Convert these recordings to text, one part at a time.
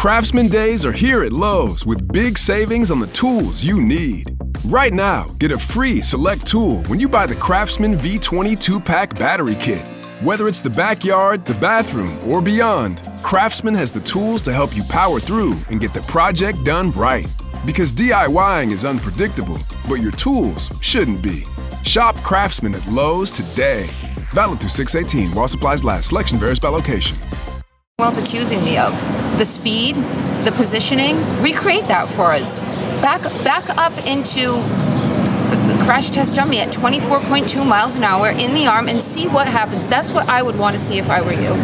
Craftsman Days are here at Lowe's with big savings on the tools you need. Right now, get a free select tool when you buy the Craftsman V20 2-pack battery kit. Whether it's the backyard, the bathroom, or beyond, Craftsman has the tools to help you power through and get the project done right. Because DIYing is unpredictable, but your tools shouldn't be. Shop Craftsman at Lowe's today. Valid through 6/18 while supplies last. Selection varies by location. Accusing me of the speed, the positioning. Recreate that for us. Back up into crash test dummy at 24.2 miles an hour in the arm and see what happens. That's what I would want to see if I were you.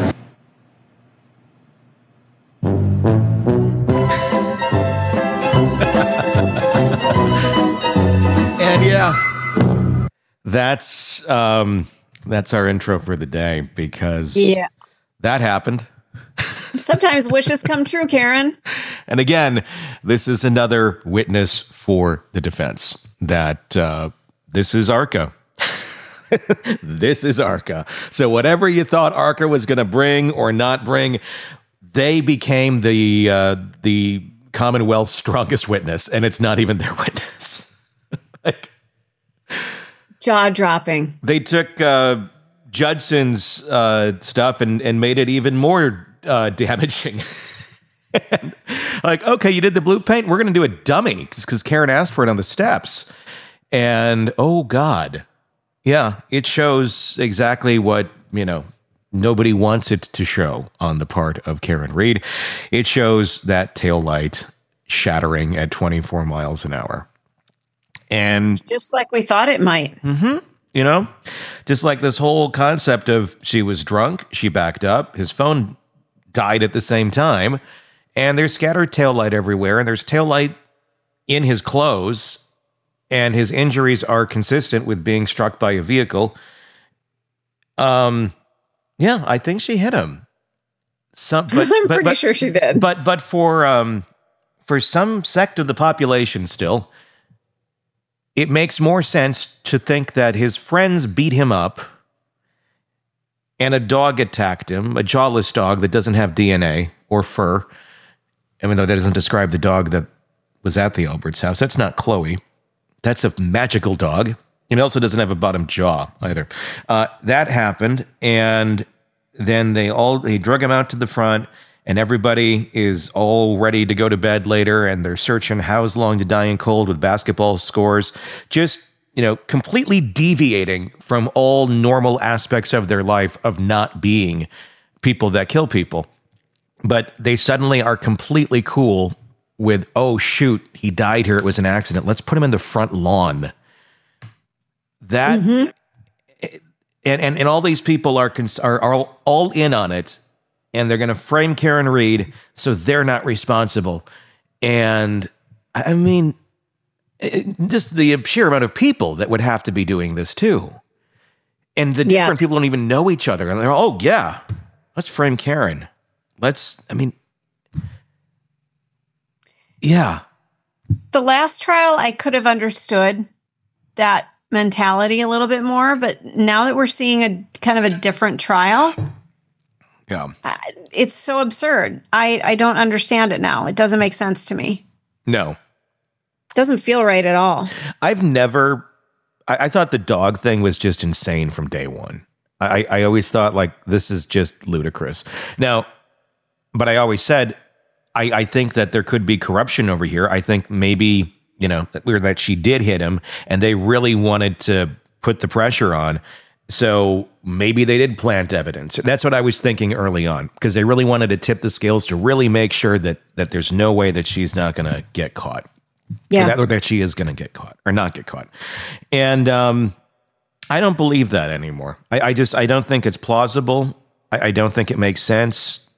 And yeah, that's our intro for the day because that happened. Sometimes wishes come true, Karen. And again, this is another witness for the defense that this is ARCA. This is ARCA. So whatever you thought ARCA was going to bring or not bring, they became the Commonwealth's strongest witness, and it's not even their witness. Like, jaw-dropping. They took Judson's stuff and made it even more damaging. And, like, okay, you did the blue paint. We're going to do a dummy because Karen asked for it on the steps. And, oh, God. Yeah, it shows exactly what, nobody wants it to show on the part of Karen Read. It shows that taillight shattering at 24 miles an hour. And just like we thought it might. Mm-hmm. Just like this whole concept of she was drunk, she backed up, his phone died at the same time, and there's scattered taillight everywhere, and there's taillight in his clothes, and his injuries are consistent with being struck by a vehicle. Yeah, I think she hit him. I'm pretty sure she did. But for some sect of the population still, it makes more sense to think that his friends beat him up and a dog attacked him, a jawless dog that doesn't have DNA or fur, even though that doesn't describe the dog that was at the Alberts house. That's not Chloe. That's a magical dog. And it also doesn't have a bottom jaw either. That happened, and then they drug him out to the front, and everybody is all ready to go to bed later, and they're searching How's Long to Die in Cold with basketball scores, just, completely deviating from all normal aspects of their life of not being people that kill people. But they suddenly are completely cool with, oh, shoot, he died here. It was an accident. Let's put him in the front lawn. That, and all these people are all in on it. And they're going to frame Karen Read so they're not responsible. And I mean, just the sheer amount of people that would have to be doing this too. And the different people don't even know each other. And they're, oh yeah, let's frame Karen. Yeah. The last trial, I could have understood that mentality a little bit more. But now that we're seeing a kind of a different trial... Yeah, it's so absurd. I don't understand it now. It doesn't make sense to me. No. It doesn't feel right at all. I thought the dog thing was just insane from day one. I always thought, like, this is just ludicrous. Now, but I always said, I think that there could be corruption over here. I think maybe, that she did hit him and they really wanted to put the pressure on. So maybe they did plant evidence. That's what I was thinking early on, because they really wanted to tip the scales to really make sure that there's no way that she's not going to get caught. Yeah. Or that she is going to get caught or not get caught. And I don't believe that anymore. I don't think it's plausible. I don't think it makes sense.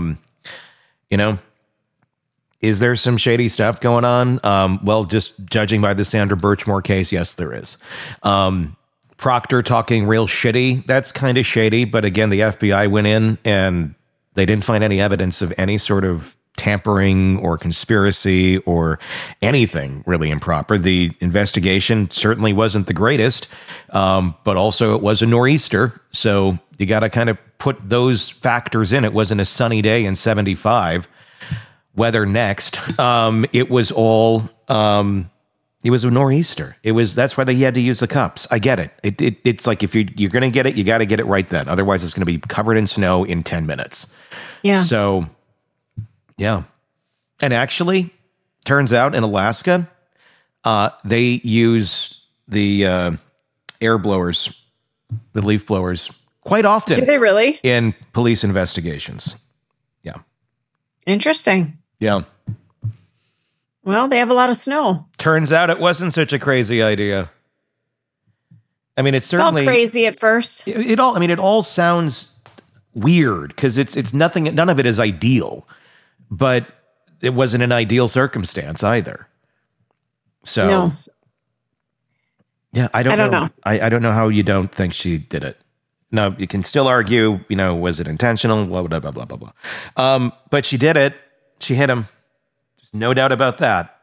Is there some shady stuff going on? Well, just judging by the Sandra Birchmore case, yes, there is. Proctor talking real shitty, that's kind of shady. But again, the FBI went in and they didn't find any evidence of any sort of tampering or conspiracy or anything really improper. The investigation certainly wasn't the greatest, but also it was a nor'easter. So you got to kind of put those factors in. It wasn't a sunny day in 75. weather next. It was all it was a nor'easter. That's why they had to use the cups. I get it. It's like if you're going to get it, you got to get it right then. Otherwise, it's going to be covered in snow in 10 minutes. Yeah. So, yeah. And actually, turns out in Alaska, they use the air blowers, the leaf blowers, quite often. Do they really? In police investigations. Yeah. Interesting. Yeah. Well, they have a lot of snow. Turns out it wasn't such a crazy idea. I mean, it's certainly felt crazy at first. It all sounds weird because it's nothing. None of it is ideal, but it wasn't an ideal circumstance either. So, no. Yeah, I don't know. I don't know how you don't think she did it. No, you can still argue, was it intentional? Blah, blah, blah, blah, blah, blah. But she did it. She hit him. There's no doubt about that.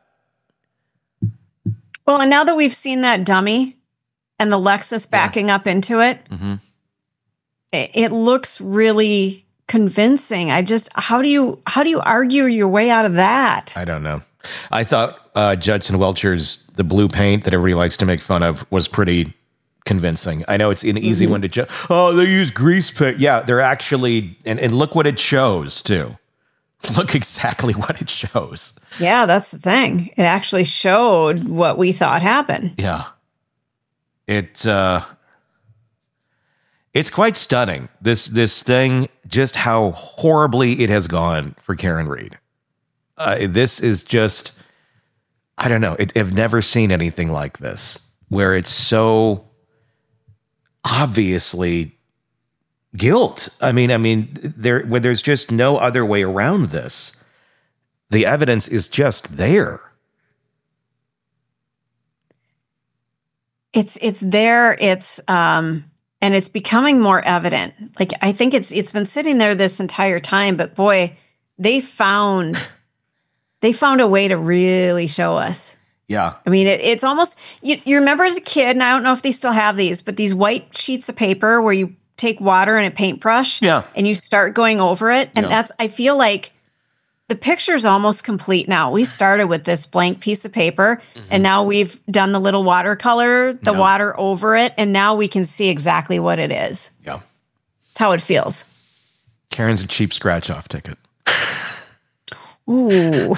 Well, and now that we've seen that dummy and the Lexus backing up into it, it looks really convincing. How do you argue your way out of that? I don't know. I thought Judson Welcher's The Blue Paint that everybody likes to make fun of was pretty convincing. I know it's an easy one to judge. Oh, they use grease paint. Yeah, they're actually, and look what it shows too. Look exactly what it shows. Yeah, that's the thing. It actually showed what we thought happened. Yeah. It's quite stunning. This thing, just how horribly it has gone for Karen Read. This is just, I don't know. I've never seen anything like this where it's so obviously guilt. I mean, where there's just no other way around this. The evidence is just there. It's there. And it's becoming more evident. Like, I think it's been sitting there this entire time, but boy, they found a way to really show us. Yeah. I mean, it's almost, you remember as a kid, and I don't know if they still have these, but these white sheets of paper where you take water and a paintbrush and you start going over it. And I feel like the picture's almost complete now. We started with this blank piece of paper and now we've done the little watercolor, the water over it. And now we can see exactly what it is. Yeah. That's how it feels. Karen's a cheap scratch off ticket. Ooh.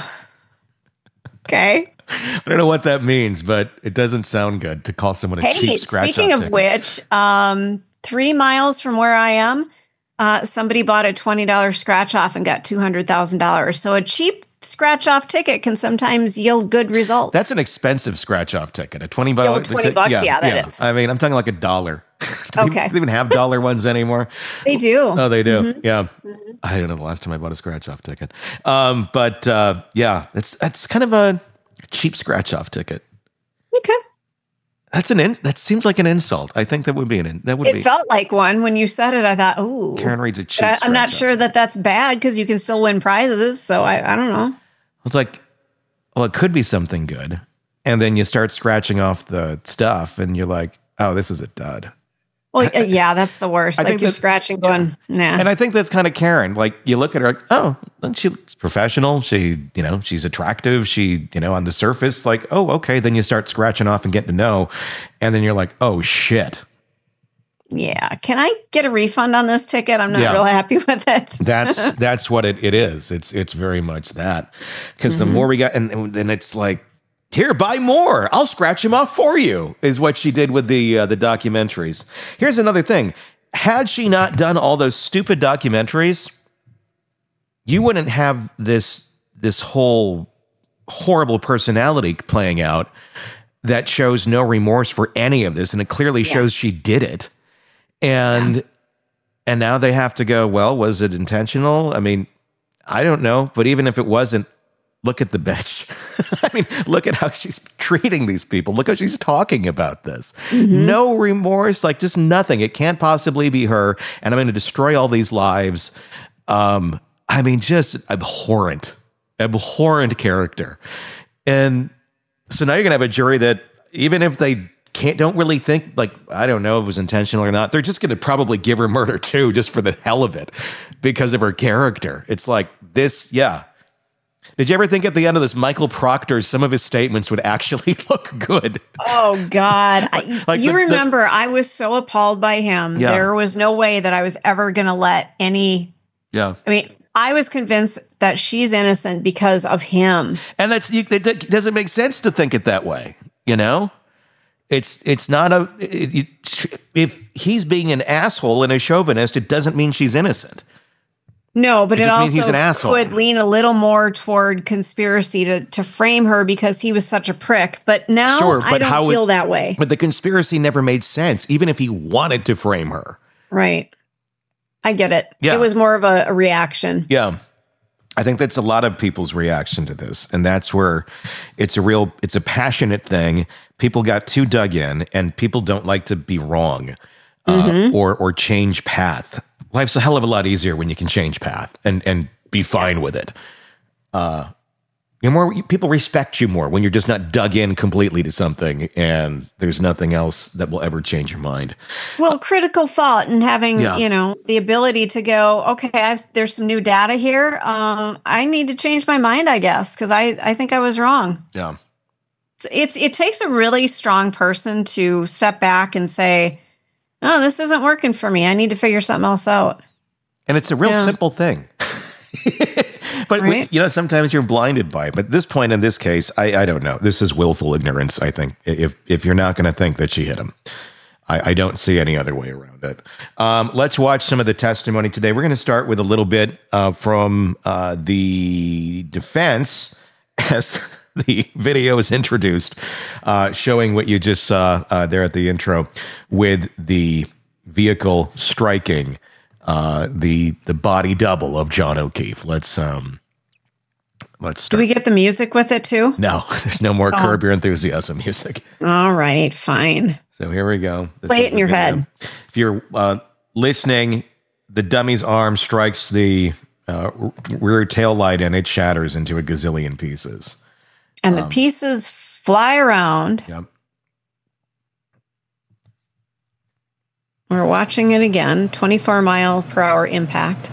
Okay. I don't know what that means, but it doesn't sound good to call someone a cheap scratch off ticket. Speaking of which, 3 miles from where I am, somebody bought a $20 scratch off and got $200,000. So a cheap scratch off ticket can sometimes yield good results. That's an expensive scratch off ticket. A $20. Yeah, $20. Yeah, that is. I mean, I'm talking like $1. Okay. Do they even have dollar ones anymore? They do. Oh, they do. Yeah. I don't know the last time I bought a scratch off ticket. But that's kind of a cheap scratch off ticket. Okay. That seems like an insult. I think that would be It felt like one when you said it. I thought, ooh. Karen Read's a cheap. I'm not sure that that's bad because you can still win prizes. So I don't know. It's like, well, it could be something good, and then you start scratching off the stuff, and you're like, oh, this is a dud. Well, yeah, that's the worst. Like you're scratching, going, nah. And I think that's kind of Karen. Like you look at her, like, oh, she's professional. She's attractive. She, on the surface, like, oh, okay. Then you start scratching off and getting to know, and then you're like, oh shit. Yeah. Can I get a refund on this ticket? I'm not real happy with it. That's what it is. It's very much that, because the more we got, and then it's like, here, buy more. I'll scratch him off for you, is what she did with the documentaries. Here's another thing. Had she not done all those stupid documentaries, you wouldn't have this whole horrible personality playing out that shows no remorse for any of this. And it clearly shows she did it. And now they have to go, well, was it intentional? I mean, I don't know. But even if it wasn't, look at the bitch. I mean, look at how she's treating these people. Look how she's talking about this. No remorse, like just nothing. It can't possibly be her. And I'm going to destroy all these lives. I mean, just abhorrent character. And so now you're going to have a jury that even if they don't really think, like, I don't know if it was intentional or not, they're just going to probably give her murder too, just for the hell of it, because of her character. It's like this, Did you ever think at the end of this, Michael Proctor, some of his statements would actually look good? Oh, God. Remember, I was so appalled by him. Yeah. There was no way that I was ever going to let any... Yeah. I mean, I was convinced that she's innocent because of him. And it doesn't make sense to think it that way, you know? It's not if he's being an asshole and a chauvinist, it doesn't mean she's innocent. No, but it also he's an asshole. Could lean a little more toward conspiracy to frame her because he was such a prick. But now I don't feel that way. But the conspiracy never made sense, even if he wanted to frame her. Right. I get it. Yeah. It was more of a reaction. Yeah. I think that's a lot of people's reaction to this. And that's where it's a passionate thing. People got too dug in, and people don't like to be wrong or change path. Life's a hell of a lot easier when you can change path and be fine with it. People respect you more when you're just not dug in completely to something and there's nothing else that will ever change your mind. Well, critical thought and having, the ability to go, okay, there's some new data here. I need to change my mind, I guess, because I think I was wrong. Yeah. It takes a really strong person to step back and say, oh, this isn't working for me. I need to figure something else out. And it's a real simple thing. But, sometimes you're blinded by it. But at this point in this case, I don't know. This is willful ignorance, I think, if you're not going to think that she hit him. I don't see any other way around it. Let's watch some of the testimony today. We're going to start with a little bit from the defense as the video is introduced, showing what you just saw there at the intro with the vehicle striking the body double of John O'Keefe. Let's start. Do we get the music with it too? No, there's no more Curb Your Enthusiasm music. All right, fine. So here we go. Play it in your head. If you're listening, the dummy's arm strikes the rear tail light and it shatters into a gazillion pieces. And the pieces fly around. Yep. We're watching it again. 24-mile-per-hour impact.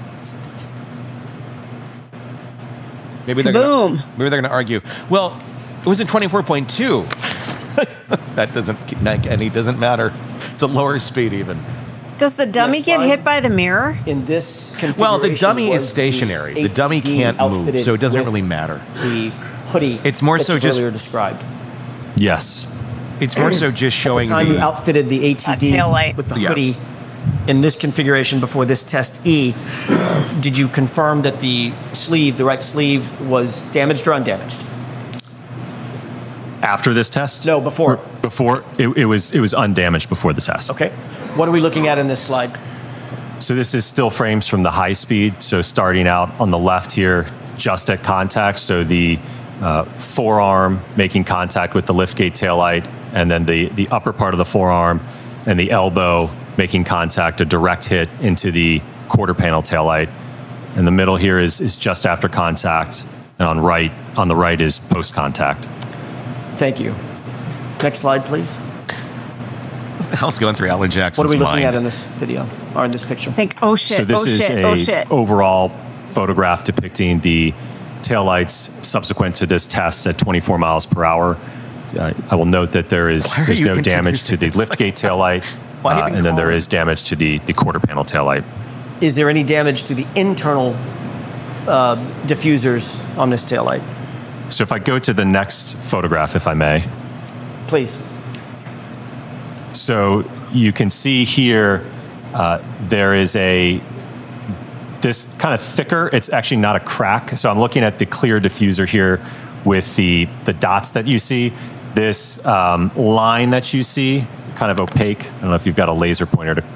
Maybe they're going to argue, well, it was in 24.2. That doesn't make any, doesn't matter. It's a lower speed even. Does the dummy get hit by the mirror? In this configuration, well, the dummy is stationary. The dummy can't move, so it doesn't really matter. The hoodie. It's more so just earlier described. Yes. It's more so just showing at the time you outfitted the ATD with the hoodie in this configuration before this test E. Did you confirm that the right sleeve, was damaged or undamaged? After this test? No, before. Before it was undamaged before the test. Okay. What are we looking at in this slide? So this is still frames from the high speed. So starting out on the left here, just at contact. So the forearm making contact with the liftgate taillight, and then the upper part of the forearm and the elbow making contact, a direct hit into the quarter panel taillight. And the middle here is just after contact, and on the right is post contact. Thank you. Next slide, please. What the hell's going through Alan Jackson's mind? What are we looking at in this video or in this picture? Oh shit! So this is an overall photograph depicting the taillights subsequent to this test at 24 miles per hour. I will note that there's no damage to the liftgate taillight, and then there is damage to the quarter panel taillight. Is there any damage to the internal diffusers on this taillight? So if I go to the next photograph, if I may. Please. So you can see here there is this kind of thicker, it's actually not a crack. So I'm looking at the clear diffuser here with the dots that you see. This line that you see, kind of opaque. I don't know if you've got a laser pointer to...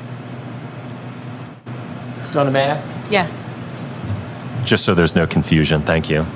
Donna, may I? Yes. Just so there's no confusion, thank you.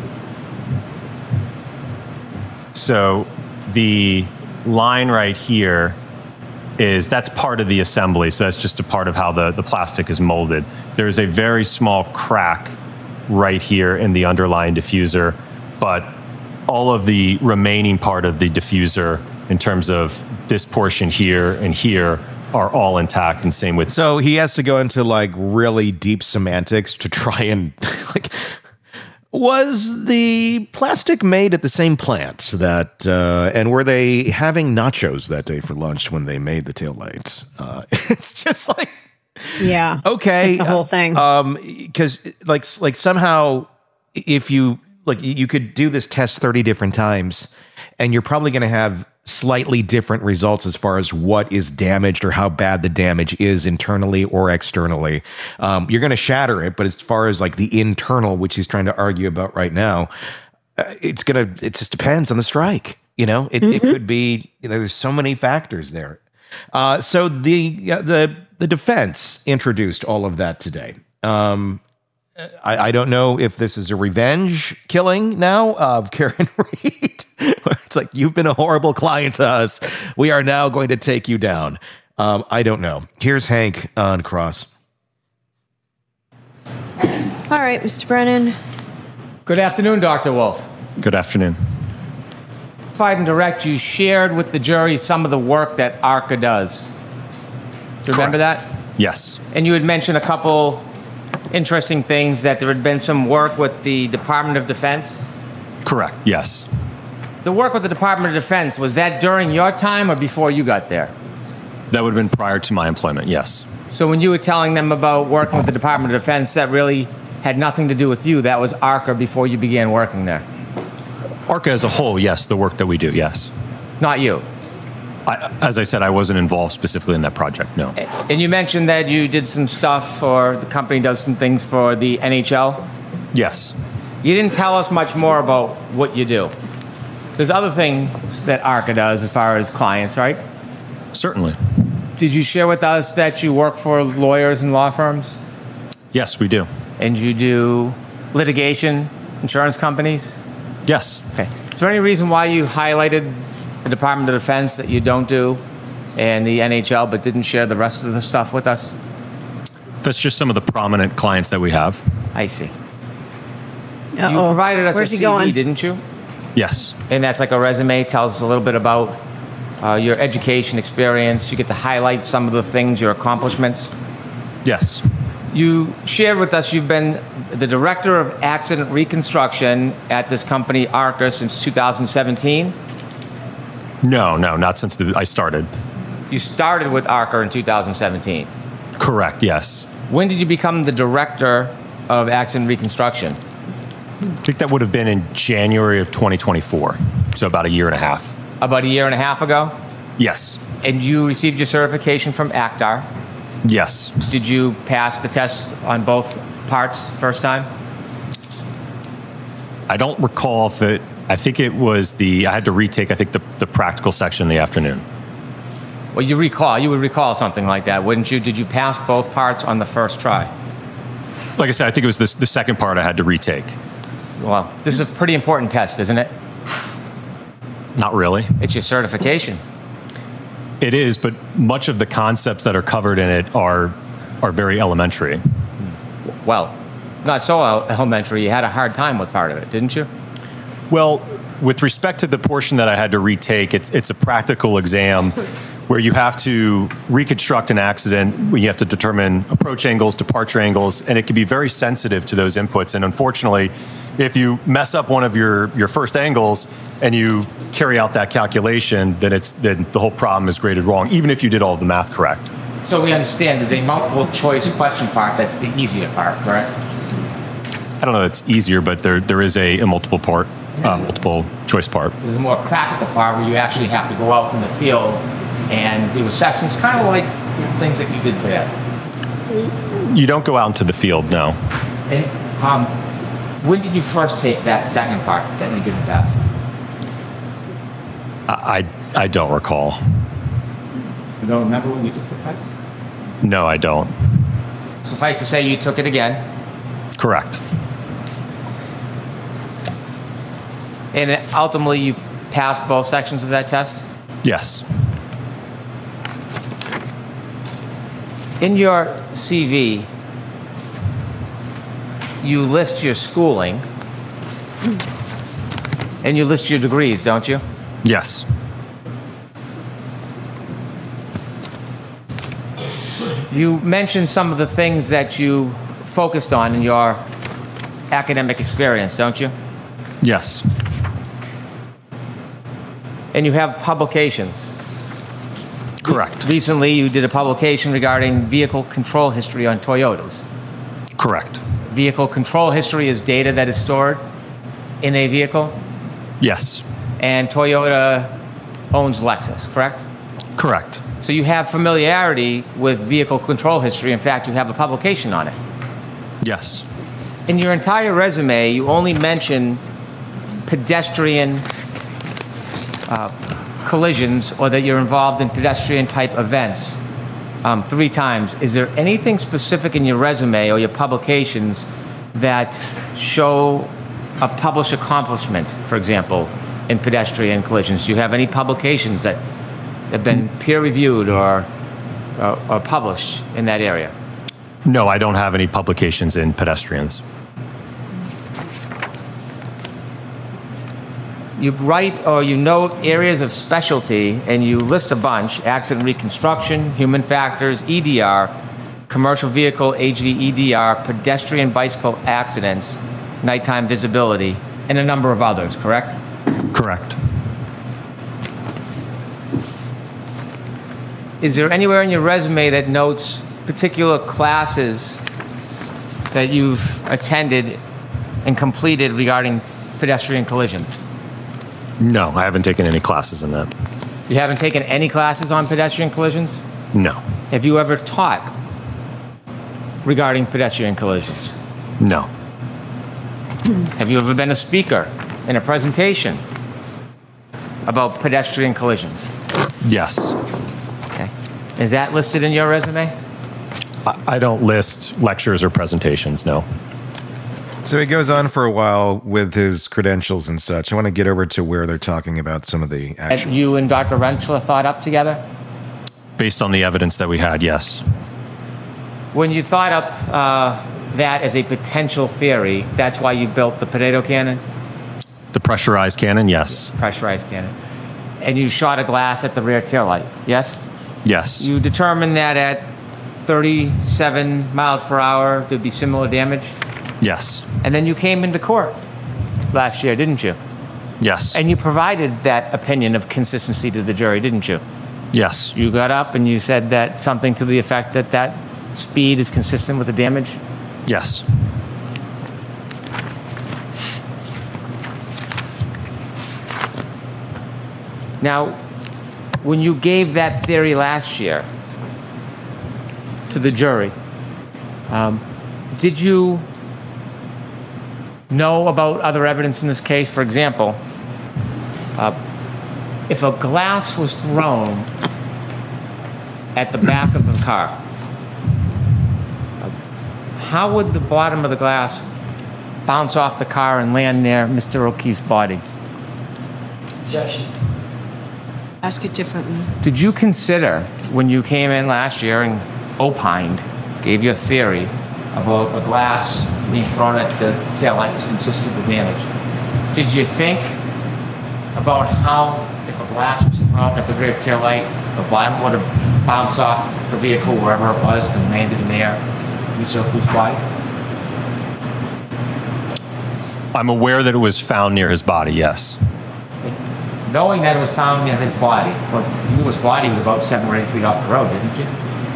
So the line right here that's part of the assembly. So that's just a part of how the plastic is molded. There's a very small crack right here in the underlying diffuser, but all of the remaining part of the diffuser in terms of this portion here and here are all intact, and same with... So he has to go into like really deep semantics to try and like Was the plastic made at the same plant that, and were they having nachos that day for lunch when they made the taillights? It's just like, yeah, okay, it's the whole thing. Because like somehow, if you you could do this test 30 different times, and you're probably going to have slightly different results as far as what is damaged or how bad the damage is internally or externally. You're going to shatter it, but as far as like the internal, which he's trying to argue about right now, it just depends on the strike. It could be, there's so many factors there. So the defense introduced all of that today. I don't know if this is a revenge killing now of Karen Read. It's like, you've been a horrible client to us. We are now going to take you down. I don't know. Here's Hank on cross. All right, Mr. Brennan. Good afternoon, Dr. Wolf. Good afternoon. Fight and Direct, you shared with the jury some of the work that ARCA does. Do you remember that? Yes. And you had mentioned a couple interesting things, that there had been some work with the Department of Defense? Correct, yes. The work with the Department of Defense, was that during your time or before you got there? That would have been prior to my employment, yes. So when you were telling them about working with the Department of Defense, that really had nothing to do with you. That was ARCA before you began working there. ARCA as a whole, yes, the work that we do, yes. Not you? As I said, I wasn't involved specifically in that project, no. And you mentioned that you did some stuff, or the company does some things for the NHL? Yes. You didn't tell us much more about what you do. There's other things that ARCA does as far as clients, right? Certainly. Did you share with us that you work for lawyers and law firms? Yes, we do. And you do litigation, insurance companies? Yes. Okay. Is there any reason why you highlighted the Department of Defense that you don't do, and the NHL, but didn't share the rest of the stuff with us? That's just some of the prominent clients that we have. I see. Uh-oh. You provided us Where's a he CV, going? didn't you? Yes. And that's like a resume, tells us a little bit about your education experience. You get to highlight some of the things, your accomplishments. Yes. You shared with us you've been the Director of Accident Reconstruction at this company, ARCA, since 2017? No, not since I started. You started with ARCA in 2017? Correct, yes. When did you become the Director of Accident Reconstruction? I think that would have been in January of 2024, so about a year and a half. About a year and a half ago? Yes. And you received your certification from ACTAR? Yes. Did you pass the tests on both parts first time? I don't recall if it, I think it was I had to retake, I think, the practical section in the afternoon. Well, you would recall something like that, wouldn't you? Did you pass both parts on the first try? Like I said, I think it was the second part I had to retake. Well, this is a pretty important test, isn't it? Not really. It's your certification. It is, but much of the concepts that are covered in it are very elementary. Well, not so elementary. You had a hard time with part of it, didn't you? Well, with respect to the portion that I had to retake, it's a practical exam where you have to reconstruct an accident, you have to determine approach angles, departure angles, and it can be very sensitive to those inputs. And unfortunately, if you mess up one of your first angles and you carry out that calculation, then the whole problem is graded wrong, even if you did all of the math correct. So we understand there's a multiple choice question part that's the easier part, correct? I don't know if it's easier, but there is a multiple choice part. There's a more practical part where you actually have to go out in the field and do assessments, kind of like the things that you did today. You don't go out into the field, no. And when did you first take that second part that you didn't pass? I don't recall. You don't remember when you took the test? No, I don't. Suffice to say, you took it again. Correct. And ultimately, you passed both sections of that test? Yes. In your CV, you list your schooling and you list your degrees, don't you? Yes. You mentioned some of the things that you focused on in your academic experience, don't you? Yes. And you have publications. Correct. Recently, you did a publication regarding vehicle control history on Toyotas. Correct. Vehicle control history is data that is stored in a vehicle? Yes. And Toyota owns Lexus, correct? Correct. So you have familiarity with vehicle control history. In fact, you have a publication on it. Yes. In your entire resume, you only mention pedestrian collisions or that you're involved in pedestrian-type events 3 times. Is there anything specific in your resume or your publications that show a published accomplishment, for example, in pedestrian collisions? Do you have any publications that have been peer-reviewed or published in that area? No, I don't have any publications in pedestrians. You write or you note areas of specialty, and you list a bunch: accident reconstruction, human factors, EDR, commercial vehicle HVEDR, pedestrian bicycle accidents, nighttime visibility, and a number of others, correct? Correct. Is there anywhere in your resume that notes particular classes that you've attended and completed regarding pedestrian collisions? No, I haven't taken any classes in that. You haven't taken any classes on pedestrian collisions? No. Have you ever taught regarding pedestrian collisions? No. Have you ever been a speaker in a presentation about pedestrian collisions? Yes. Okay. Is that listed in your resume? I don't list lectures or presentations, no. So he goes on for a while with his credentials and such. I want to get over to where they're talking about some of the actual... That you and Dr. Rentschler thought up together? Based on the evidence that we had, yes. When you thought up that as a potential theory, that's why you built the potato cannon? The pressurized cannon, yes. Pressurized cannon. And you shot a glass at the rear taillight, yes? Yes. You determined that at 37 miles per hour there'd be similar damage? Yes. And then you came into court last year, didn't you? Yes. And you provided that opinion of consistency to the jury, didn't you? Yes. You got up and you said that something to the effect that that speed is consistent with the damage? Yes. Now, when you gave that theory last year to the jury, did you know about other evidence in this case? For example, if a glass was thrown at the back of the car, how would the bottom of the glass bounce off the car and land near Mr. O'Keefe's body? Objection. Ask it differently. Did you consider, when you came in last year and opined, gave your theory about a glass being thrown at the taillight was consistent with damage, did you think about how, if a glass was thrown at the rear taillight, the bottom would have bounced off the vehicle wherever it was and landed in the air, Mr. O'Keefe's body? I'm aware that it was found near his body, yes. Knowing that it was found near his body, well, you knew his body was about 7 or 8 feet off the road, didn't you?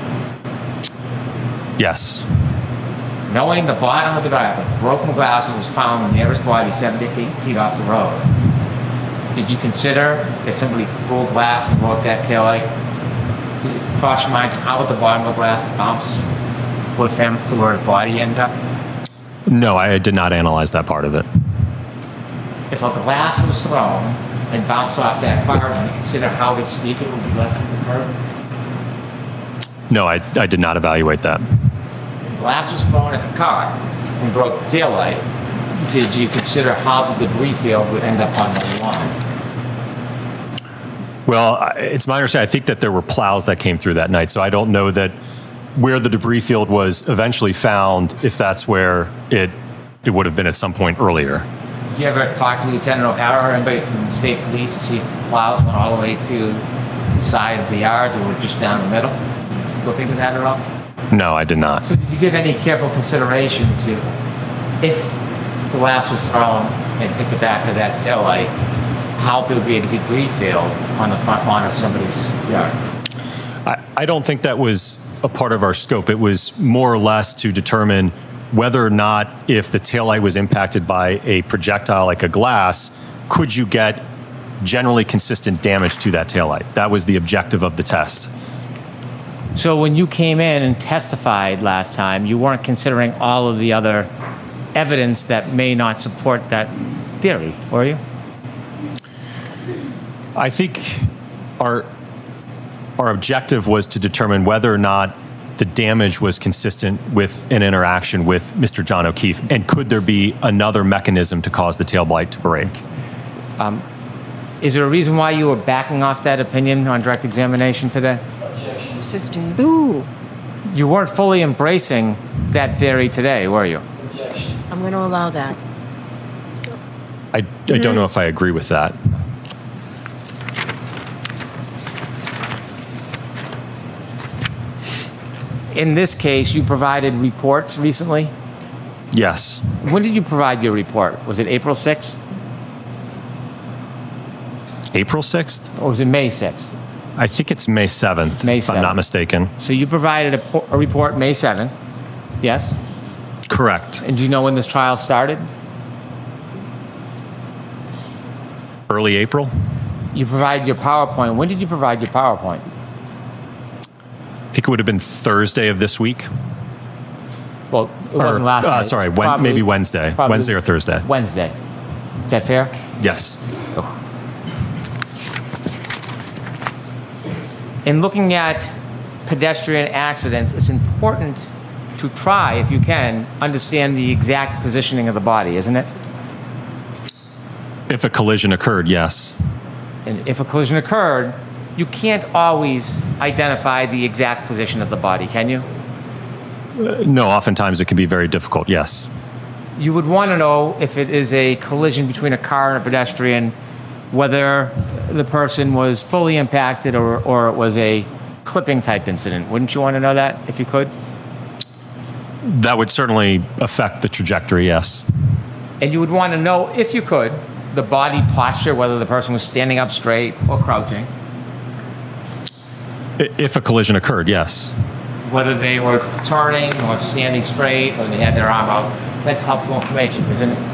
Yes. Knowing the bottom of the glass, the broken glass that was found near his body 7 to 8 feet off the road, did you consider if somebody threw a glass and broke that taillight, did you cross your mind how would the bottom of the glass bounce with him to where his body ended up? No, I did not analyze that part of it. If a glass was thrown and bounced off that car, did you consider how steep it would be left from the curb? No, I did not evaluate that. If the glass was thrown at the car and broke the taillight, did you consider how the debris field would end up on the lawn? Well, it's my understanding, I think that there were plows that came through that night, so I don't know that where the debris field was eventually found, if that's where it would have been at some point earlier. Did you ever talk to Lieutenant O'Hara or anybody from the state police to see if the plows went all the way to the side of the yards or were just down the middle? Did you look into that at all? No, I did not. So did you give any careful consideration to if glass was thrown and hit the back of that taillight, how there would be a debris field on the front lawn of somebody's yard. I don't think that was a part of our scope. It was more or less to determine whether or not, if the taillight was impacted by a projectile like a glass, could you get generally consistent damage to that taillight? That was the objective of the test. So when you came in and testified last time, you weren't considering all of the other evidence that may not support that theory, were you? I think our objective was to determine whether or not the damage was consistent with an interaction with Mr. John O'Keefe, and could there be another mechanism to cause the tail light to break. Is there a reason why you were backing off that opinion on direct examination today? Sustained. Ooh. You weren't fully embracing that theory today, were you? I'm going to allow that. I don't know if I agree with that. In this case, you provided reports recently? Yes. When did you provide your report? Was it April 6th? April 6th? Or was it May 6th? I think it's May 7th, May 7th. if I'm not mistaken. So you provided a report May 7th, yes? Correct. And do you know when this trial started? Early April. You provided your PowerPoint. When did you provide your PowerPoint? I think it would have been Thursday of this week. Well, it wasn't last night. Sorry, Probably- maybe Wednesday. probably Wednesday or Thursday. Wednesday. Is that fair? Yes. In looking at pedestrian accidents, it's important to try, if you can, understand the exact positioning of the body, isn't it? If a collision occurred, yes. And if a collision occurred, you can't always identify the exact position of the body, can you? No, oftentimes it can be very difficult, yes. You would want to know if it is a collision between a car and a pedestrian, whether the person was fully impacted or it was a clipping type incident. Wouldn't you want to know that if you could? That would certainly affect the trajectory, yes. And you would want to know, if you could, the body posture, whether the person was standing up straight or crouching. If a collision occurred, yes. Whether they were turning or standing straight or they had their arm out. That's helpful information, isn't it?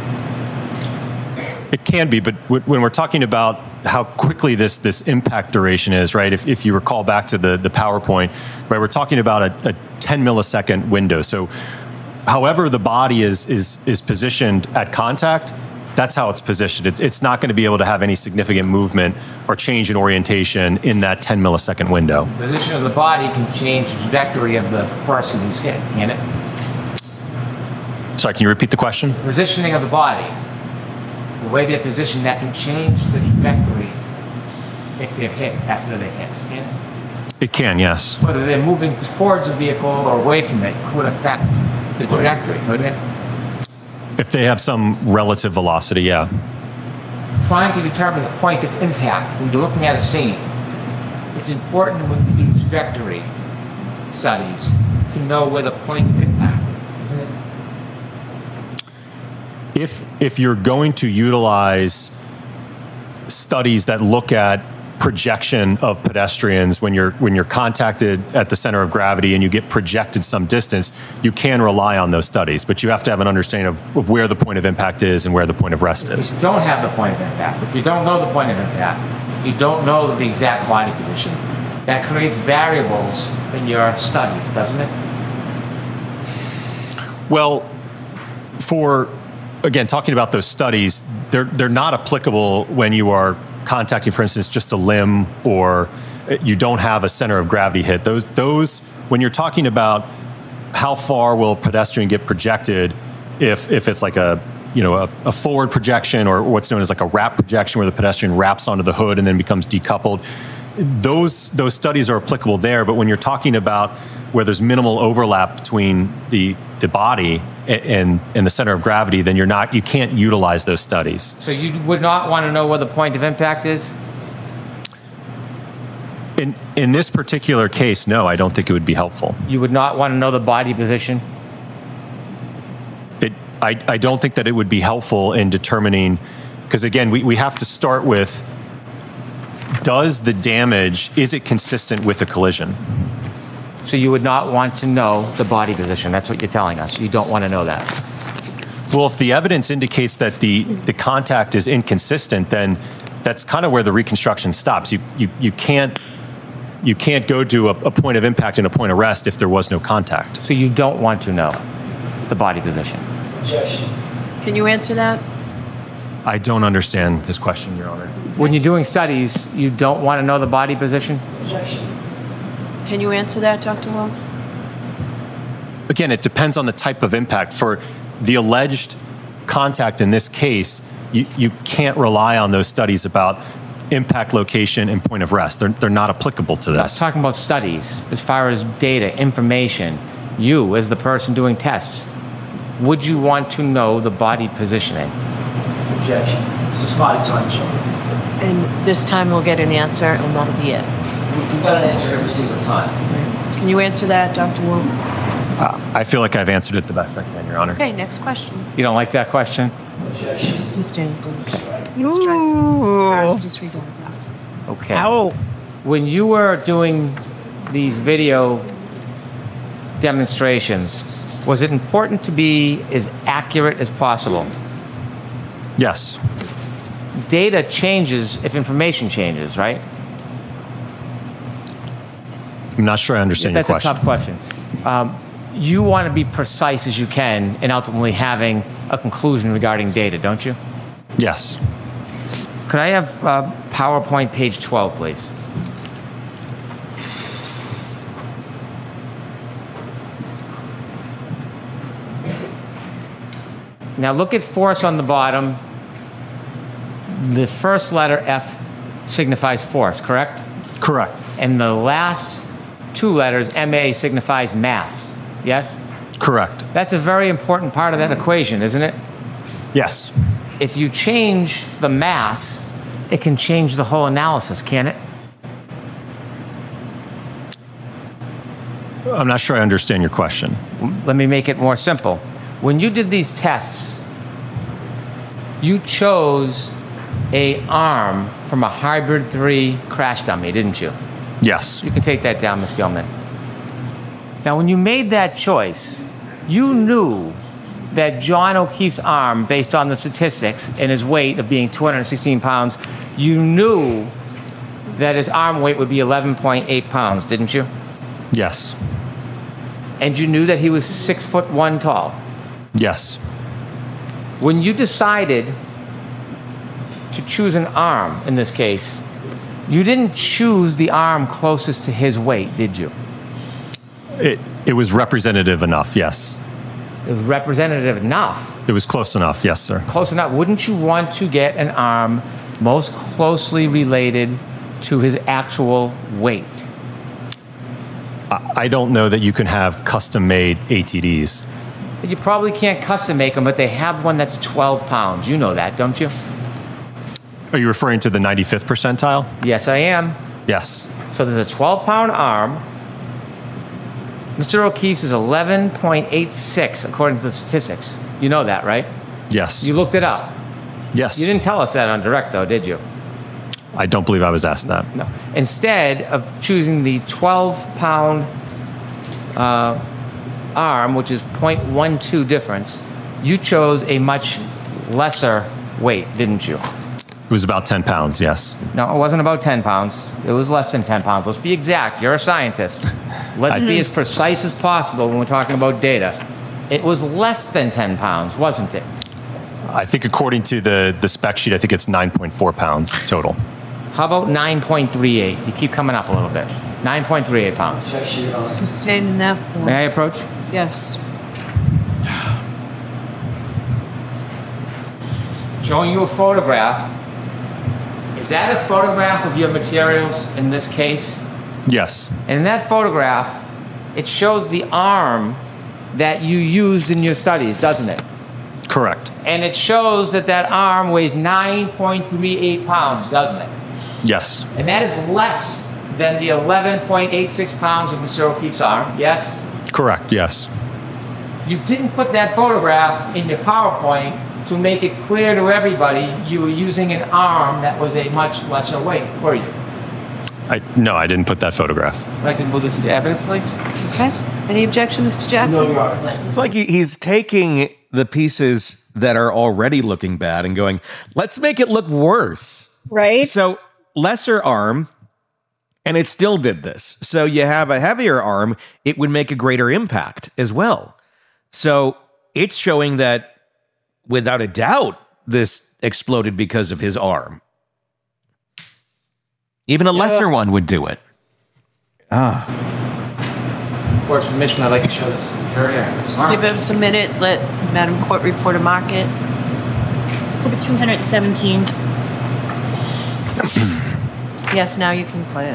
It can be, but when we're talking about how quickly this impact duration is, right? If you recall back to the PowerPoint, right, we're talking about a 10 millisecond window. So however the body is positioned at contact, that's how it's positioned. It's not going to be able to have any significant movement or change in orientation in that 10 millisecond window. The position of the body can change the trajectory of the person who's hit, can it? Sorry, can you repeat the question? Positioning of the body. The way they're positioned, that can change the trajectory if they're hit after they hit, can it? It can, yes. Whether they're moving towards the vehicle or away from it could affect the trajectory, couldn't it? If they have some relative velocity, yeah. Trying to determine the point of impact when you're looking at a scene, it's important when you do trajectory studies to know where the point of impact is, isn't it? If you're going to utilize studies that look at projection of pedestrians when you're contacted at the center of gravity and you get projected some distance, you can rely on those studies, but you have to have an understanding of where the point of impact is and where the point of rest is. If you don't have the point of impact, if you don't know the point of impact, you don't know the exact body position, that creates variables in your studies, doesn't it? Well, again, talking about those studies, they're not applicable when you are contacting, for instance, just a limb or you don't have a center of gravity hit. Those when you're talking about how far will a pedestrian get projected, if it's like a forward projection or what's known as like a wrap projection where the pedestrian wraps onto the hood and then becomes decoupled, those studies are applicable there. But when you're talking about where there's minimal overlap between the body and the center of gravity, then you can't utilize those studies. So you would not want to know where the point of impact is? In this particular case, no, I don't think it would be helpful. You would not want to know the body position? I don't think that it would be helpful in determining, because again, we have to start with, does the damage, is it consistent with a collision? So you would not want to know the body position. That's what you're telling us. You don't want to know that. Well, if the evidence indicates that the contact is inconsistent, then that's kind of where the reconstruction stops. You can't go to a point of impact and a point of rest if there was no contact. So you don't want to know the body position. Can you answer that? I don't understand his question, Your Honor. When you're doing studies, you don't want to know the body position? Can you answer that, Dr. Wolf? Again, it depends on the type of impact. For the alleged contact in this case, you can't rely on those studies about impact location and point of rest. They're not applicable to this. I was talking about studies. As far as data, information, you as the person doing tests, would you want to know the body positioning? Objection. This is spotting time, sir. And this time we'll get an answer, and that'll be it. We've got an answer every single time. Can you answer that, Dr. Wolf? I feel like I've answered it the best I can, Your Honor. Okay, next question. You don't like that question? Objection. Sustained. Ooh. Disregard. Okay. Ow. When you were doing these video demonstrations, was it important to be as accurate as possible? Yes. Data changes if information changes, right? I'm not sure I understand your question. That's a tough question. You want to be precise as you can in ultimately having a conclusion regarding data, don't you? Yes. Could I have PowerPoint page 12, please? Now look at force on the bottom. The first letter F signifies force, correct? Correct. And the last two letters, MA, signifies mass, yes? Correct. That's a very important part of that equation, isn't it? Yes. If you change the mass, it can change the whole analysis, can't it? I'm not sure I understand your question. Let me make it more simple. When you did these tests, you chose an arm from a Hybrid 3 crash dummy, didn't you? Yes. You can take that down, Ms. Gilman. Now, when you made that choice, you knew that John O'Keefe's arm, based on the statistics and his weight of being 216 pounds, you knew that his arm weight would be 11.8 pounds, didn't you? Yes. And you knew that he was 6'1" tall. Yes. When you decided to choose an arm in this case, you didn't choose the arm closest to his weight, did you? It was representative enough, yes. It was representative enough. It was close enough, yes, sir. Close enough. Wouldn't you want to get an arm most closely related to his actual weight? I don't know that you can have custom-made ATDs. You probably can't custom make them, but they have one that's 12 pounds. You know that, don't you? Are you referring to the 95th percentile? Yes, I am. Yes. So there's a 12-pound arm. Mr. O'Keefe's is 11.86 according to the statistics. You know that, right? Yes. You looked it up. Yes. You didn't tell us that on direct, though, did you? I don't believe I was asked that. No. Instead of choosing the 12-pound arm, which is 0.12 difference, you chose a much lesser weight, didn't you? It was about 10 pounds, yes. No, it wasn't about 10 pounds. It was less than 10 pounds. Let's be exact. You're a scientist. Let's be as precise as possible when we're talking about data. It was less than 10 pounds, wasn't it? I think according to the spec sheet, I think it's 9.4 pounds total. How about 9.38? You keep coming up a little bit. 9.38 pounds. Sustained in that form. May I approach? Yes. Showing you a photograph. Is that a photograph of your materials in this case? Yes. And in that photograph, it shows the arm that you used in your studies, doesn't it? Correct. And it shows that that arm weighs 9.38 pounds, doesn't it? Yes. And that is less than the 11.86 pounds of Mr. O'Keefe's arm, yes? Correct, yes. you didn't put that photograph in your PowerPoint to make it clear to everybody you were using an arm that was a much lesser weight, were you? No, I didn't put that photograph. I can move this into evidence, please. Okay. Any objection, Mr. Jackson? It's like he's taking the pieces that are already looking bad and going, let's make it look worse. Right. So lesser arm, and it still did this. So you have a heavier arm, it would make a greater impact as well. So it's showing that without a doubt, this exploded because of his arm. Even a lesser one would do it. Court's permission, I'd like to show this to the jury. Just give us a minute. Let Madam Court Reporter mark it. Exhibit 217. Yes, now you can play it.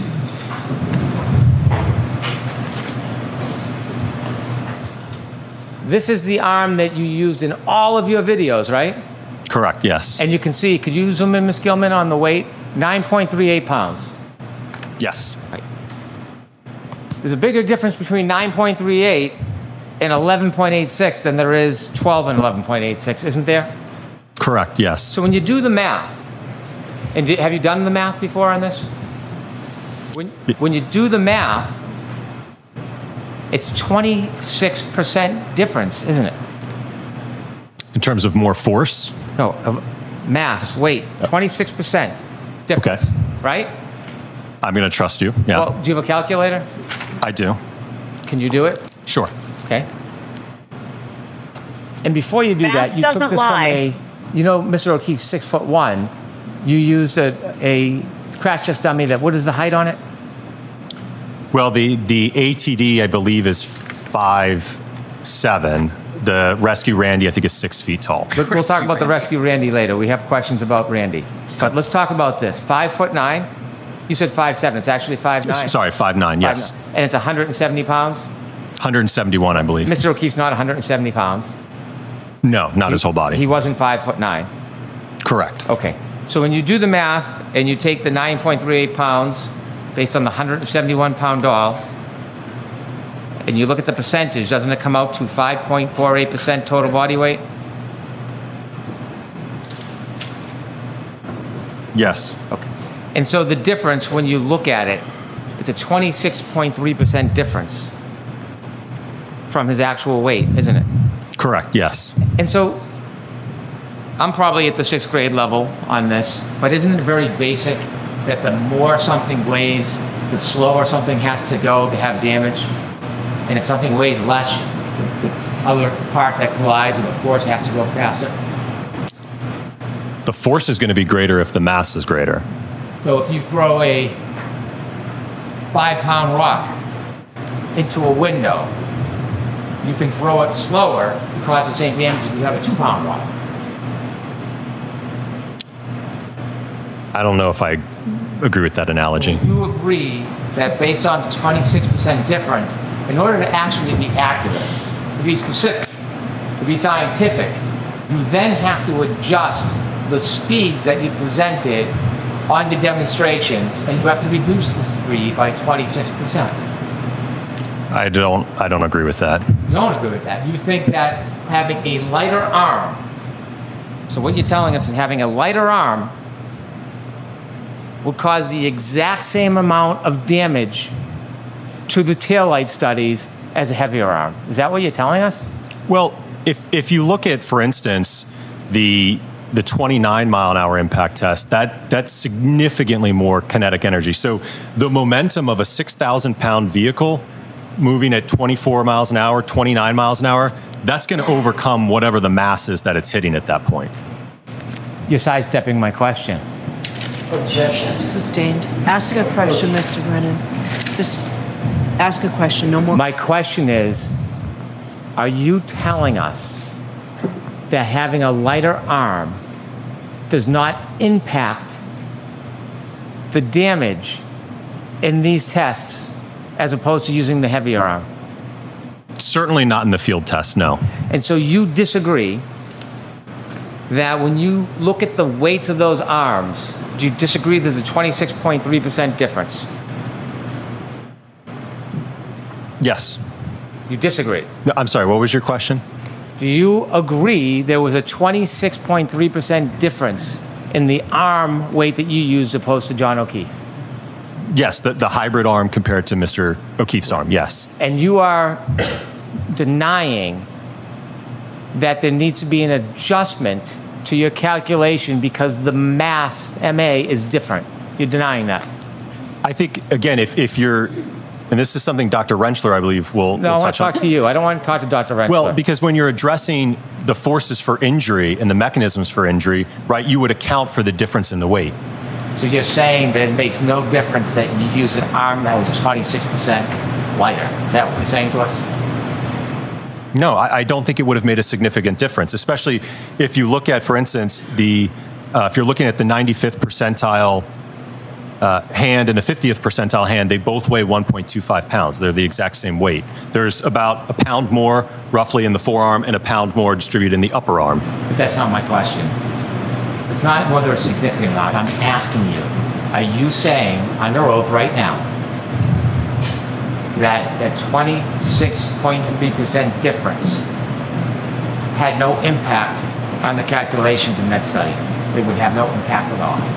This is the arm that you used in all of your videos, right? Correct, yes. And you can see, could you zoom in, Ms. Gilman, on the weight? 9.38 pounds. Yes. Right. There's a bigger difference between 9.38 and 11.86 than there is 12 and 11.86, isn't there? Correct, yes. So when you do the math, and have you done the math before on this? When you do the math, it's 26% difference, isn't it? In terms of more force? No, of mass, weight, 26% difference, okay. Right? I'm going to trust you, yeah. Well, do you have a calculator? I do. Can you do it? Sure. Okay. And before you do that, you took this from Mr. O'Keefe's 6'1". You used a crash test dummy that, what is the height on it? Well, the ATD, I believe, is 5'7". The Rescue Randy, I think, is 6 feet tall. We'll talk about the Rescue Randy later. We have questions about Randy. But let's talk about this. 5'9". You said 5'7". It's actually 5'9". Sorry, 5'9", yes. And it's 170 pounds? 171, I believe. Mr. O'Keefe's not 170 pounds. No, not his whole body. He wasn't 5'9". Correct. Okay. So when you do the math and you take the 9.38 pounds based on the 171-pound doll, and you look at the percentage, doesn't it come out to 5.48% total body weight? Yes. Okay. And so the difference, when you look at it, it's a 26.3% difference from his actual weight, isn't it? Correct, yes. And so I'm probably at the 6th grade level on this, but isn't it very basic that the more something weighs, the slower something has to go to have damage? And if something weighs less, the other part that collides and the force has to go faster? The force is going to be greater if the mass is greater. So if you throw a 5-pound rock into a window, you can throw it slower to cause the same damage if you have a 2-pound rock. I don't know if I agree with that analogy. Do you agree that based on the 26% difference, in order to actually be accurate, to be specific, to be scientific, you then have to adjust the speeds that you presented on the demonstrations, and you have to reduce the speed by 26%. I don't agree with that. You don't agree with that. You think that having a lighter arm, so what you're telling us is having a lighter arm would cause the exact same amount of damage to the taillight studies as a heavier arm. Is that what you're telling us? Well, if you look at, for instance, the 29-mile-an-hour impact test, that's significantly more kinetic energy. So the momentum of a 6,000-pound vehicle moving at 24 miles an hour, 29 miles an hour, that's going to overcome whatever the mass is that it's hitting at that point. You're sidestepping my question. Objection. Sustained. Ask a question, Mr. Brennan. Just ask a question, no more. My question is, are you telling us that having a lighter arm does not impact the damage in these tests as opposed to using the heavier arm? Certainly not in the field test, no. And so you disagree that when you look at the weights of those arms, do you disagree there's a 26.3% difference? Yes. You disagree? No, I'm sorry, what was your question? Do you agree there was a 26.3% difference in the arm weight that you used opposed to John O'Keefe? Yes, the hybrid arm compared to Mr. O'Keefe's arm, yes. And you are denying that there needs to be an adjustment to your calculation because the mass, MA, is different. You're denying that. I think, again, if you're, and this is something Dr. Rentschler, I believe, will No, I want touch to talk to you. I don't want to talk to Dr. Rentschler. Well, because when you're addressing the forces for injury and the mechanisms for injury, right, you would account for the difference in the weight. So you're saying that it makes no difference that you use an arm that was 26% lighter. Is that what you're saying to us? No, I don't think it would have made a significant difference, especially if you look at, for instance, if you're looking at the 95th percentile hand and the 50th percentile hand, they both weigh 1.25 pounds. They're the exact same weight. There's about a pound more roughly in the forearm and a pound more distributed in the upper arm. But that's not my question. It's not whether it's significant or not. I'm asking you, are you saying under oath right now that 26.3% difference had no impact on the calculations in that study? They would have no impact at all.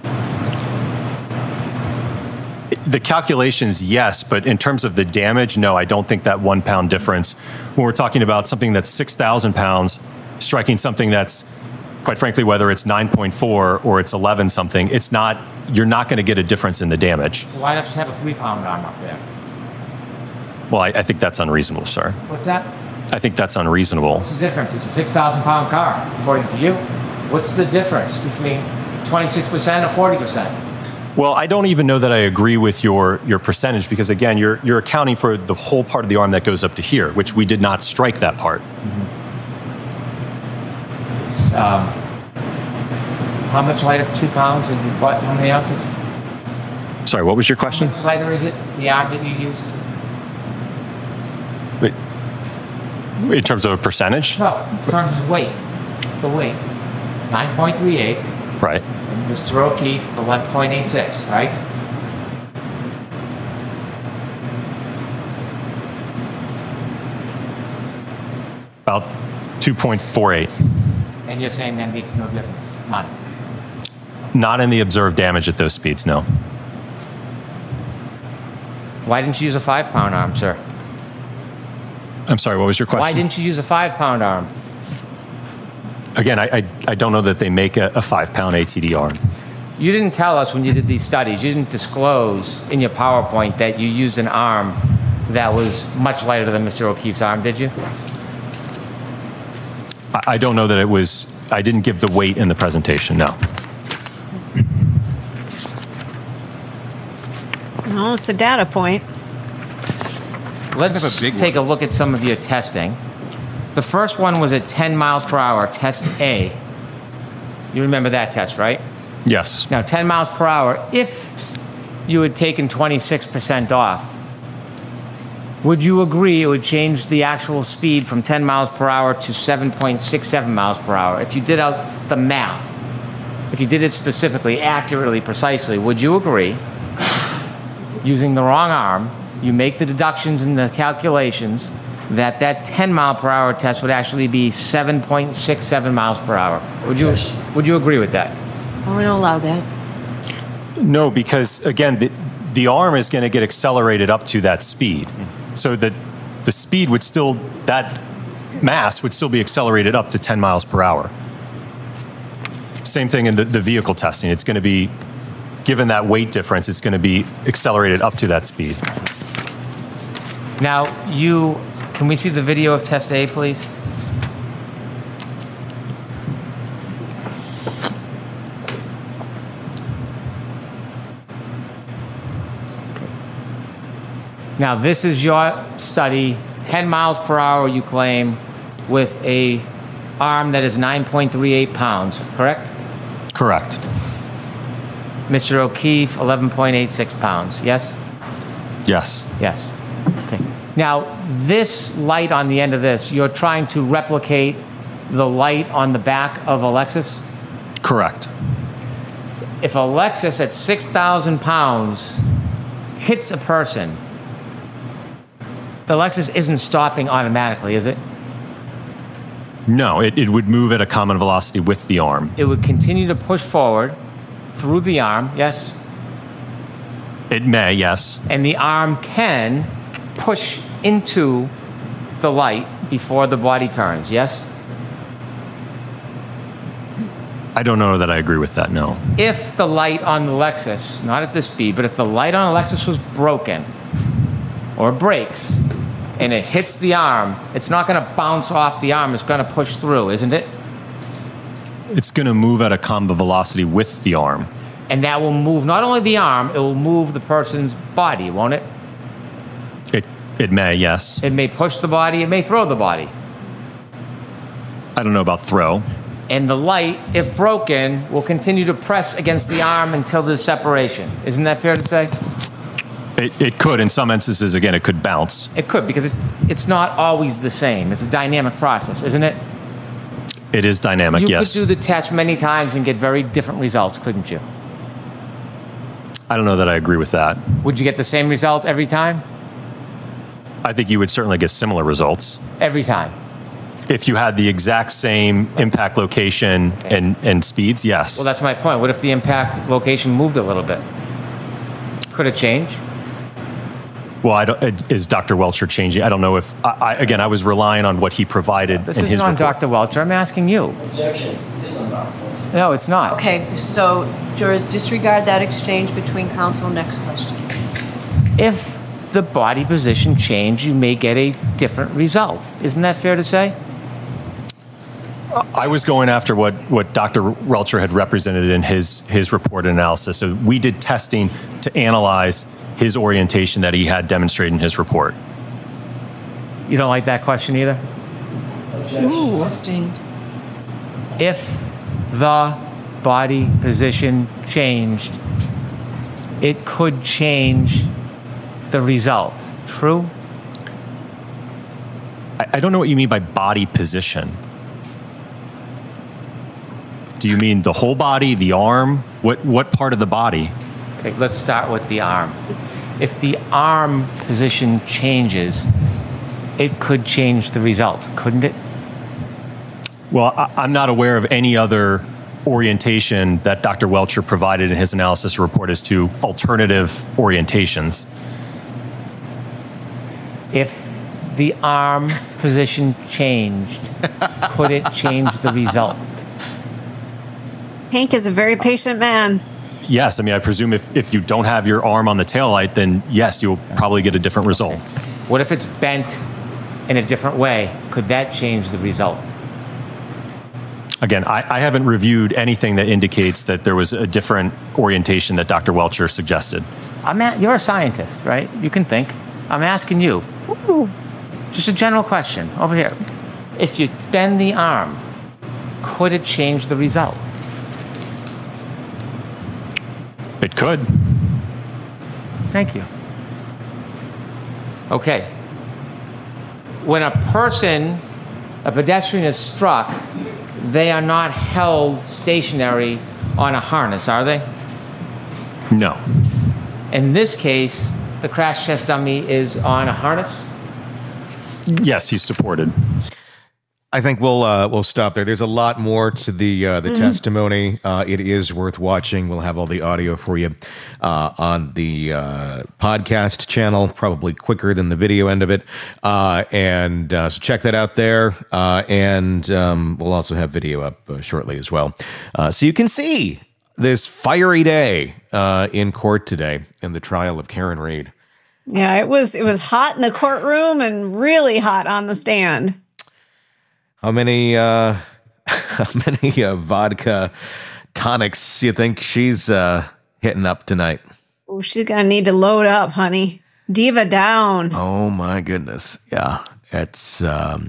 The calculations, yes, but in terms of the damage, no, I don't think that 1 pound difference, when we're talking about something that's 6,000 pounds, striking something that's, quite frankly, whether it's 9.4 or it's 11 something, it's not, you're not going to get a difference in the damage. Why not just have a 3-pound arm up there? Well, I think that's unreasonable, sir. What's that? I think that's unreasonable. What's the difference? It's a 6,000 pound car, according to you. What's the difference between 26% or 40%? Well, I don't even know that I agree with your percentage because, again, you're accounting for the whole part of the arm that goes up to here, which we did not strike that part. Mm-hmm. It's, how much lighter? 2 pounds and what? How many ounces? Sorry, what was your question? How much lighter is it? The arm that you use? In terms of a percentage? No, in terms of weight. The weight. 9.38. Right. And Mr. O'Keefe, 11.86, right? About 2.48. And you're saying that makes no difference? None. Not in the observed damage at those speeds, no. Why didn't you use a 5-pound arm, sir? I'm sorry, what was your question? Why didn't you use a 5-pound arm? Again, I don't know that they make a 5-pound ATD arm. You didn't tell us when you did these studies, you didn't disclose in your PowerPoint that you used an arm that was much lighter than Mr. O'Keefe's arm, did you? I don't know that it was, I didn't give the weight in the presentation, no. No, it's a data point. Let's take a look at some of your testing. The first one was at 10 miles per hour, test A. You remember that test, right? Yes. Now, 10 miles per hour, if you had taken 26% off, would you agree it would change the actual speed from 10 miles per hour to 7.67 miles per hour? If you did out the math, if you did it specifically, accurately, precisely, would you agree, using the wrong arm, you make the deductions and the calculations, that 10 mile per hour test would actually be 7.67 miles per hour? Would you agree with that? I wouldn't allow that. No, because again, the arm is going to get accelerated up to that speed. So that the speed would still, that mass would still be accelerated up to 10 miles per hour. Same thing in the vehicle testing. It's going to be, given that weight difference, it's going to be accelerated up to that speed. Now, can we see the video of test A, please? Now, this is your study, 10 miles per hour, you claim, with a arm that is 9.38 pounds, correct? Correct. Mr. O'Keefe, 11.86 pounds, yes? Yes. Yes. Okay. Now, this light on the end of this, you're trying to replicate the light on the back of a Lexus? Correct. If a Lexus at 6,000 pounds hits a person, The Lexus isn't stopping automatically, is it? No, it would move at a common velocity with the arm. It would continue to push forward through the arm, yes? It may, yes. And the arm can push into the light before the body turns, yes? I don't know that I agree with that, no. If the light on the Lexus, not at this speed, but if the light on a Lexus was broken or breaks and it hits the arm, it's not going to bounce off the arm, it's going to push through, isn't it? It's going to move at a common velocity with the arm. And that will move not only the arm, it will move the person's body, won't it? It may, yes. It may push the body, it may throw the body. I don't know about throw. And the light, if broken, will continue to press against the arm until there's separation. Isn't that fair to say? It could. In some instances, again, it could bounce. It could, because it's not always the same. It's a dynamic process, isn't it? It is dynamic, yes. You could do the test many times and get very different results, couldn't you? I don't know that I agree with that. Would you get the same result every time? I think you would certainly get similar results. Every time? If you had the exact same impact location and speeds, yes. Well, that's my point. What if the impact location moved a little bit? Could it change? Well, is Dr. Welcher changing? I don't know if, again, I was relying on what he provided in his report. This isn't on Dr. Welcher. I'm asking you. Objection. It's not. No, it's not. Okay, so jurors, disregard that exchange between counsel. Next question. If the body position change, you may get a different result. Isn't that fair to say? I was going after what Dr. Welcher had represented in his report and analysis. So we did testing to analyze his orientation that he had demonstrated in his report. You don't like that question either? Ooh, sustained. If the body position changed, it could change the result. True? I don't know what you mean by body position. Do you mean the whole body, the arm? What part of the body? Okay, let's start with the arm. If the arm position changes, it could change the result, couldn't it? Well, I'm not aware of any other orientation that Dr. Welcher provided in his analysis report as to alternative orientations. If the arm position changed, could it change the result? Hank is a very patient man. Yes, I mean, I presume if you don't have your arm on the taillight, then yes, you'll probably get a different result. Okay. What if it's bent in a different way? Could that change the result? Again, I haven't reviewed anything that indicates that there was a different orientation that Dr. Welcher suggested. You're a scientist, right? You can think. I'm asking you. Ooh. Just a general question over here. If you bend the arm, could it change the result? It could. Thank you. Okay. When a pedestrian is struck, they are not held stationary on a harness, are they? No. In this case, the crash test dummy is on a harness? Yes, he's supported. I think we'll stop there. There's a lot more to the testimony. It is worth watching. We'll have all the audio for you on the podcast channel, probably quicker than the video end of it. So check that out there. And we'll also have video up shortly as well. So you can see this fiery day in court today in the trial of Karen Read. Yeah, it was hot in the courtroom and really hot on the stand. How many vodka tonics do you think she's hitting up tonight? Oh, she's gonna need to load up, honey. Diva down. Oh my goodness. Yeah. It's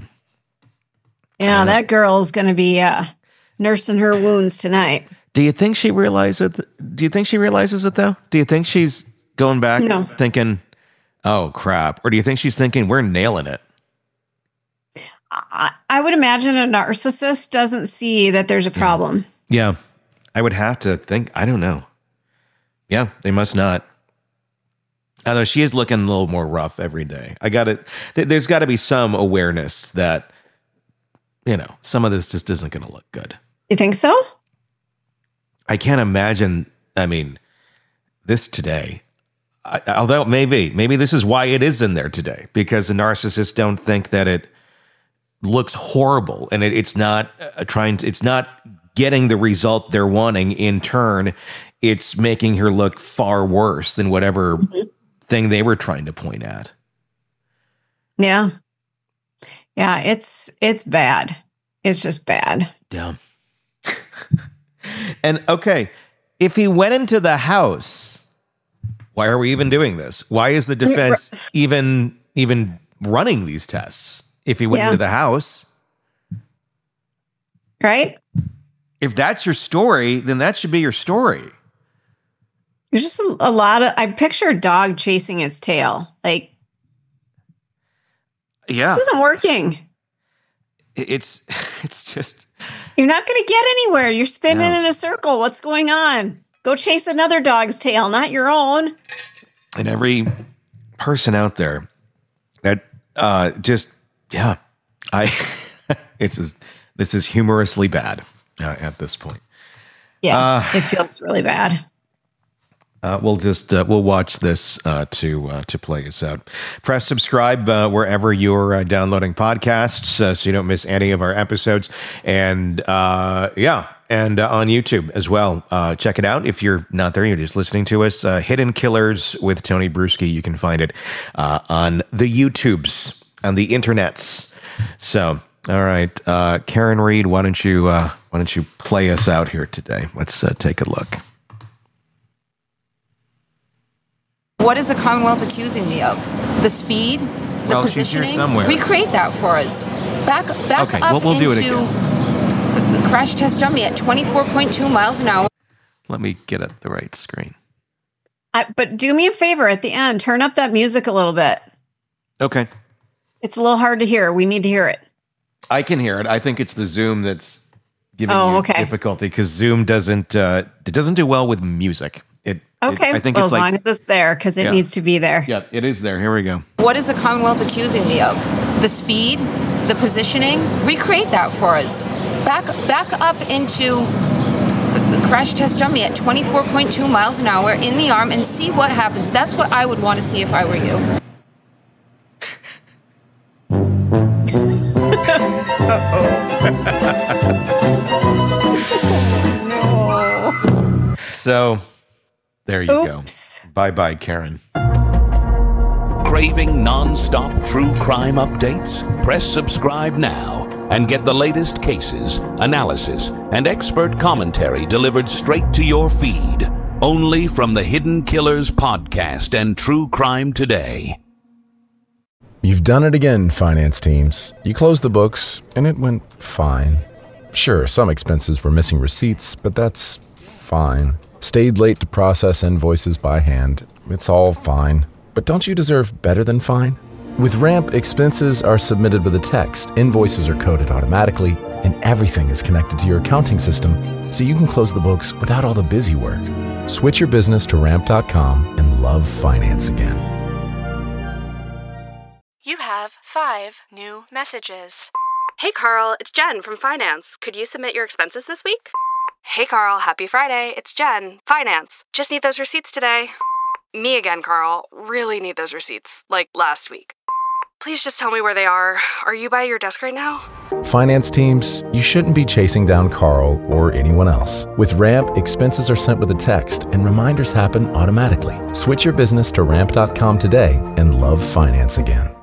that girl's gonna be nursing her wounds tonight. Do you think she realizes it? Do you think she realizes it though? Do you think she's going back thinking, oh crap? Or do you think she's thinking we're nailing it? I would imagine a narcissist doesn't see that there's a problem. Yeah. I would have to think. I don't know. Yeah, they must not. Although she is looking a little more rough every day. There's got to be some awareness that, some of this just isn't going to look good. You think so? I can't imagine. I mean, this today, although maybe this is why it is in there today, because the narcissists don't think that it looks horrible, and it's not it's not getting the result they're wanting. In turn, it's making her look far worse than whatever thing they were trying to point at. Yeah. Yeah, it's bad. It's just bad. Yeah. And okay, if he went into the house, why are we even doing this? Why is the defense even running these tests if he went into the house? Right? If that's your story, then that should be your story. There's just a lot of, I picture a dog chasing its tail. Like, this isn't working. It's just, you're not going to get anywhere. You're spinning in a circle. What's going on? Go chase another dog's tail, not your own. And every person out there that this is humorously bad at this point. Yeah, it feels really bad. We'll watch this to play us out. Press subscribe wherever you're downloading podcasts so you don't miss any of our episodes. And on YouTube as well. Check it out. If you're not there, you're just listening to us. Hidden Killers with Tony Bruschi. You can find it on the YouTubes, on the internets. So, all right, Karen Reed, why don't you play us out here today? Let's take a look. What is the Commonwealth accusing me of? The speed, the positioning. She's here somewhere. Recreate that for us. Back okay, up we'll do it into again. Crash test dummy at 24.2 miles an hour. Let me get at the right screen. But do me a favor at the end. Turn up that music a little bit. Okay. It's a little hard to hear. We need to hear it. I can hear it. I think it's the Zoom that's giving you difficulty because Zoom doesn't do well with music. I think as long as it's there, because it needs to be there. Yeah, it is there. Here we go. What is the Commonwealth accusing me of? The speed, the positioning. Recreate that for us. Back up into Crash test dummy at 24.2 miles an hour in the arm and see what happens. That's what I would want to see if I were you. No. So, there you go. Bye-bye, Karen. Craving non-stop true crime updates? Press subscribe now and get the latest cases, analysis, and expert commentary delivered straight to your feed. Only from the Hidden Killers podcast and True Crime Today. You've done it again, finance teams. You closed the books, and it went fine. Sure, some expenses were missing receipts, but that's fine. Stayed late to process invoices by hand. It's all fine. But don't you deserve better than fine? With Ramp, expenses are submitted with a text, invoices are coded automatically, and everything is connected to your accounting system, so you can close the books without all the busy work. Switch your business to Ramp.com and love finance again. You have 5 new messages. Hey Carl, it's Jen from Finance. Could you submit your expenses this week? Hey Carl, happy Friday. It's Jen, Finance. Just need those receipts today. Me again, Carl. Really need those receipts, like last week. Please just tell me where they are. Are you by your desk right now? Finance teams, you shouldn't be chasing down Carl or anyone else. With Ramp, expenses are sent with a text and reminders happen automatically. Switch your business to Ramp.com today and love finance again.